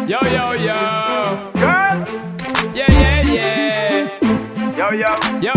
Yo, yo, yo. Girl. Yeah, yeah, yeah. Yo, yo. Yo,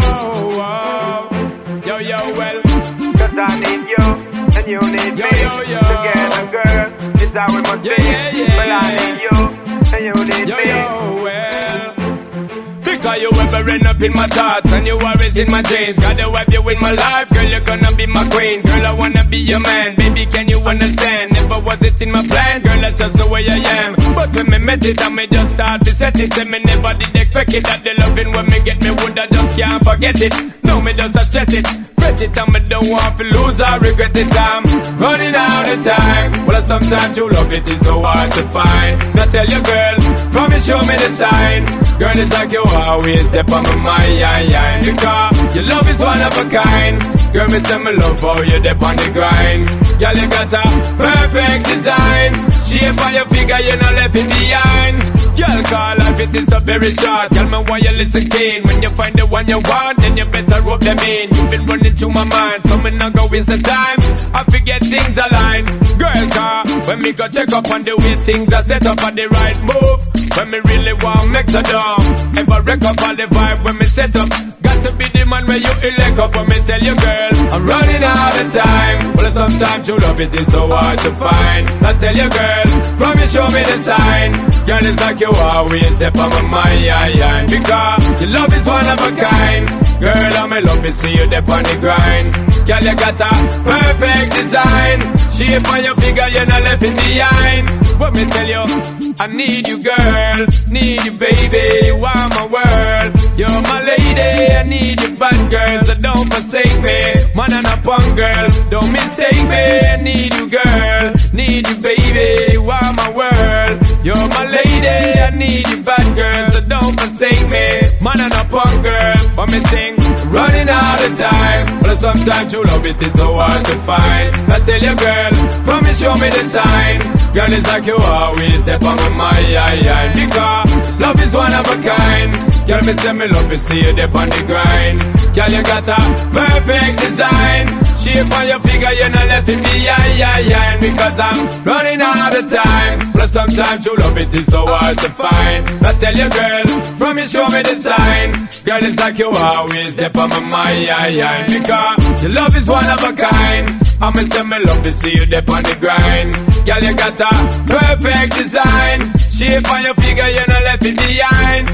oh. Yo, yo, well. Cause I need you, and you need Yo, me. yo, yo. Together, girl, it's how we must Yeah, be. yeah, yeah. Well, I need you, and you need Yo, me. yo, well. Because you ever end up in my thoughts and you always in my dreams. Gotta have you in my life, girl, you're gonna be my queen. Girl, I wanna be your man, baby, can you understand? Never was it in my plan, girl, that's just the way I am. But when me met it, I me just start to set it. And me never did expect it, that the loving when me get me would I just can't forget it. No, me just stress it, press it, and me don't want to lose or regret it. I'm running out of time. Well, sometimes you love it is so hard to find. Now tell your girl, promise show me the sign. Girl, it's like you always step on my mind, because your love is one of a kind. Girl, me say me love how you dip on the grind. Girl, you got a perfect design. Shape on your figure, you're not left it behind. Girl, call life, it is so very short. Girl, me why you listen keen. When you find the one you want, then you better rope them in. You've been running through my mind, so me not go waste the time. I forget things align. Girl, car, when me go check up on the way things are set up on the right move. When me really want make so dumb. Ever wreck up all the vibe when me set up. Got to be the man where you elect up. When me tell you, girl, I'm running out of time. Well, sometimes you love it is so hard to find. I tell you, girl, promise show me the sign. Girl, it's like you always step on my mind. Because your love is one of a kind. Girl, I'm in love to see you dip on the grind. Girl, you got a perfect design. Shape on your figure, you're not left it behind. But me tell you, I need you, girl. Need you, baby. You are my world. You're my lady. I need you, bad girl. So don't forsake me. Man and a punk girl. Don't mistake me. I need you, girl. Need you, baby. You are my world. You're my lady. I need you, bad girl. So don't forsake me. Man and a punk girl. But me sing, running out of time. But sometimes you love it is so hard to find. I tell you, girl, promise show me the sign. Girl, it's like you always step on my mind. Because love is one of a kind. Girl, me say me love to see you dip on the grind. Girl, you got a perfect design. Shape on your figure, you're not left it behind. Because I'm running out of time. Plus sometimes you love it is so hard to find. I tell you, girl, promise show me the sign. Girl, it's like you always step on my mind. Because your love is one of a kind. I'ma say me love to see you dip on the grind. Girl, you got a perfect design. Shape on your figure, you're not left it behind.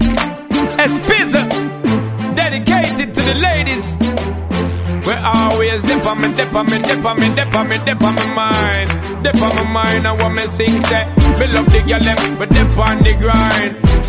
Espizza, dedicated to the ladies. We always dip on me, dip on me, dip on me, dip on me, dip on my mind. Dip on my mind, I want me sing that. Me love the girl, them, but dip on the grind.